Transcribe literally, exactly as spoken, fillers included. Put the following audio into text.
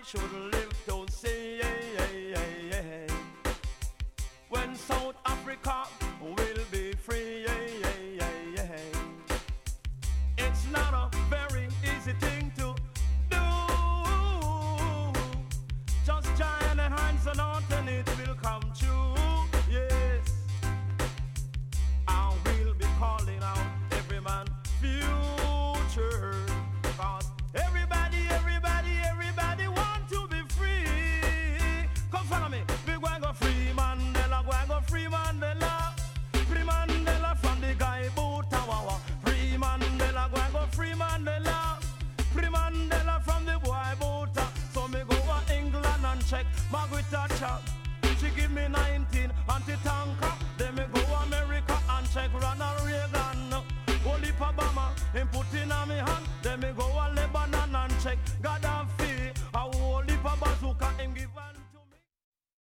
should live to see. When South Africa will be free. It's not a very easy thing to do. Just join the hands and out and it will come true. Yes, I will be calling out every man future. Cause everybody, everybody, everybody want to be free. Come follow me. We going go free Mandela, going go free Mandela. Free Mandela from the guy boot tower. Free Mandela, going go free Mandela. Free Mandela from the boy boot. So me go to England and check Margaret Thatcher. She give me nineteen anti-tanker. Then me go to America.